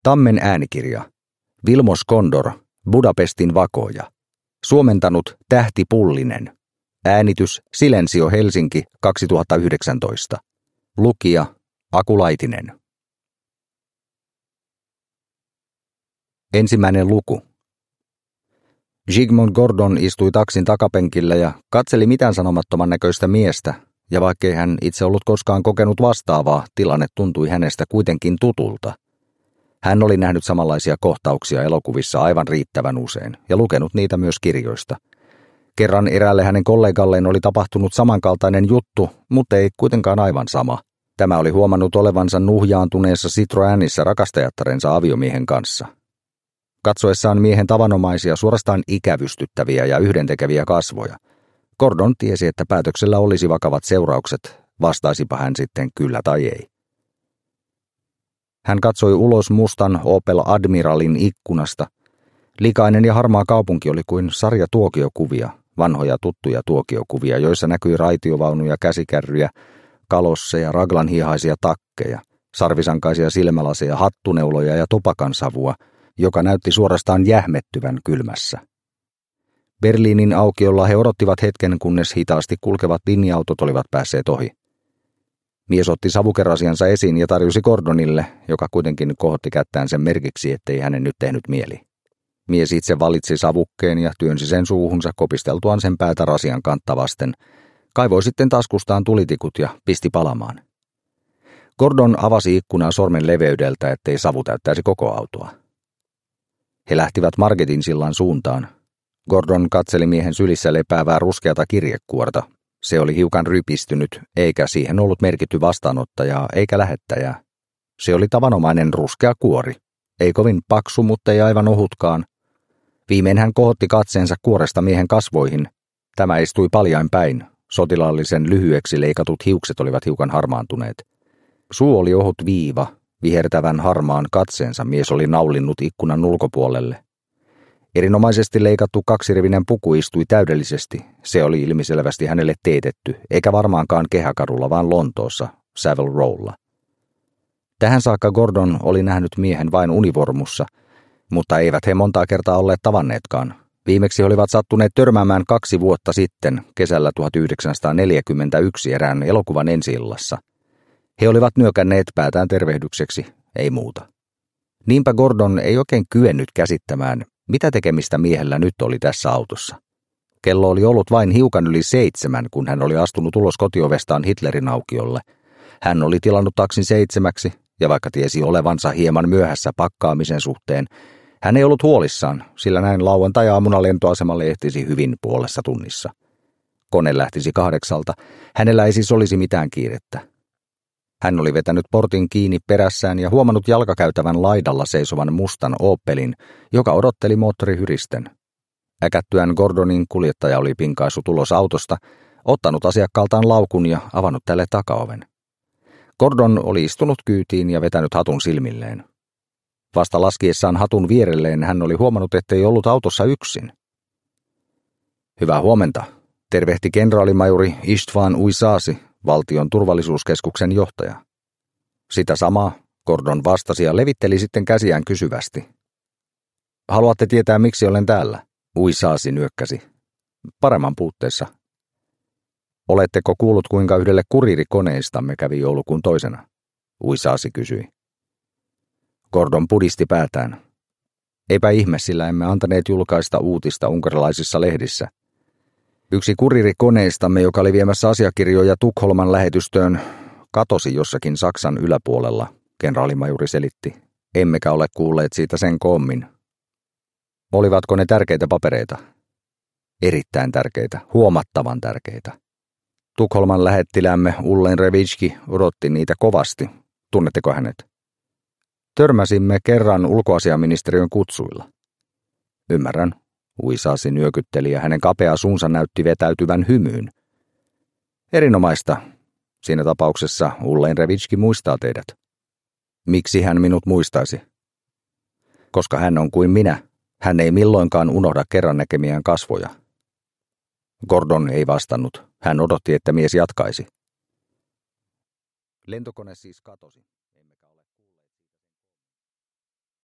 Tammen äänikirja. Vilmos Kondor, Budapestin vakoja. Suomentanut Tähti Pullinen. Äänitys Silensio Helsinki 2019. Lukija Aku Laitinen. Ensimmäinen luku. Zygmunt Gordon istui taksin takapenkillä ja katseli mitään sanomattoman näköistä miestä, ja vaikkei hän itse ollut koskaan kokenut vastaavaa, tilanne tuntui hänestä kuitenkin tutulta. Hän oli nähnyt samanlaisia kohtauksia elokuvissa aivan riittävän usein ja lukenut niitä myös kirjoista. Kerran eräälle hänen kollegalleen oli tapahtunut samankaltainen juttu, mutta ei kuitenkaan aivan sama. Tämä oli huomannut olevansa nuhjaantuneessa Citroënissä rakastajattarensa aviomiehen kanssa. Katsoessaan miehen tavanomaisia, suorastaan ikävystyttäviä ja yhdentekeviä kasvoja, Gordon tiesi, että päätöksellä olisi vakavat seuraukset, vastaisipa hän sitten kyllä tai ei. Hän katsoi ulos mustan Opel Admiralin ikkunasta. Likainen ja harmaa kaupunki oli kuin sarja tuokiokuvia, vanhoja tuttuja tuokiokuvia, joissa näkyi raitiovaunuja, käsikärryjä, kalosseja, raglanhihaisia takkeja, sarvisankaisia silmälaseja, hattuneuloja ja tupakansavua, joka näytti suorastaan jähmettyvän kylmässä. Berliinin aukiolla he odottivat hetken, kunnes hitaasti kulkevat linja-autot olivat päässeet ohi. Mies otti savukerrasiansa esiin ja tarjosi Gordonille, joka kuitenkin kohotti kättään sen merkiksi, ettei hänen nyt tehnyt mieli. Mies itse valitsi savukkeen ja työnsi sen suuhunsa kopisteltuaan sen päätä rasian kantta vasten, kaivoi sitten taskustaan tulitikut ja pisti palamaan. Gordon avasi ikkunaa sormen leveydeltä, ettei savu täyttäisi koko autoa. He lähtivät Marketin sillan suuntaan. Gordon katseli miehen sylissä lepäävää ruskeata kirjekuorta. Se oli hiukan rypistynyt, eikä siihen ollut merkitty vastaanottajaa eikä lähettäjää. Se oli tavanomainen ruskea kuori. Ei kovin paksu, mutta ei aivan ohutkaan. Viimein hän kohotti katseensa kuoresta miehen kasvoihin. Tämä istui paljain päin. Sotilaallisen lyhyeksi leikatut hiukset olivat hiukan harmaantuneet. Suu oli ohut viiva. Vihertävän harmaan katseensa mies oli naulinnut ikkunan ulkopuolelle. Erinomaisesti leikattu kaksirivinen puku istui täydellisesti. Se oli ilmiselvästi hänelle teetetty, eikä varmaankaan Kehäkadulla, vaan Lontoossa, Savile Rowlla. Tähän saakka Gordon oli nähnyt miehen vain univormussa, mutta eivät he montaa kertaa olleet tavanneetkaan. Viimeksi he olivat sattuneet törmäämään 2 vuotta sitten, kesällä 1941 erään elokuvan ensi-illassa. He olivat nyökänneet päätään tervehdykseksi, ei muuta. Niinpä Gordon ei oikein kyennyt käsittämään, mitä tekemistä miehellä nyt oli tässä autossa. Kello oli ollut vain hiukan yli 7, kun hän oli astunut ulos kotiovestaan Hitlerin aukiolle. Hän oli tilannut taksin 7, ja vaikka tiesi olevansa hieman myöhässä pakkaamisen suhteen, hän ei ollut huolissaan, sillä näin lauantai-aamuna lentoasemalle ehtisi hyvin puolessa tunnissa. Kone lähtisi 8, hänellä ei siis olisi mitään kiirettä. Hän oli vetänyt portin kiinni perässään ja huomannut jalkakäytävän laidalla seisovan mustan Opelin, joka odotteli moottorihyristen. Äkättyään Gordonin kuljettaja oli pinkaissut ulos autosta, ottanut asiakkaaltaan laukun ja avannut tälle takaoven. Gordon oli istunut kyytiin ja vetänyt hatun silmilleen. Vasta laskiessaan hatun vierelleen hän oli huomannut, ettei ollut autossa yksin. Hyvää huomenta, tervehti kenraalimajuri István Újszási, valtion turvallisuuskeskuksen johtaja. Sitä samaa Gordon vastasi ja levitteli sitten käsiään kysyvästi. Haluatte tietää, miksi olen täällä? Újszási nyökkäsi. Paremman puutteessa. Oletteko kuullut, kuinka yhdelle kuriirikoneistamme kävi joulukuun 2? Újszási kysyi. Gordon pudisti päätään. Eipä ihme, sillä emme antaneet julkaista uutista unkarilaisissa lehdissä. Yksi kuriirikoneistamme, joka oli viemässä asiakirjoja Tukholman lähetystöön, katosi jossakin Saksan yläpuolella, kenraalimajuri selitti. Emmekä ole kuulleet siitä sen koommin. Olivatko ne tärkeitä papereita? Erittäin tärkeitä, huomattavan tärkeitä. Tukholman lähettiläämme Ullen Revitski odotti niitä kovasti. Tunnetteko hänet? Törmäsimme kerran ulkoasiaministeriön kutsuilla. Ymmärrän. Újszási nyökytteli ja hänen kapea suunsa näytti vetäytyvän hymyyn. Erinomaista. Siinä tapauksessa Ullen Revitski muistaa teidät. Miksi hän minut muistaisi? Koska hän on kuin minä. Hän ei milloinkaan unohda kerran näkemiään kasvoja. Gordon ei vastannut. Hän odotti, että mies jatkaisi. Lentokone siis katosi.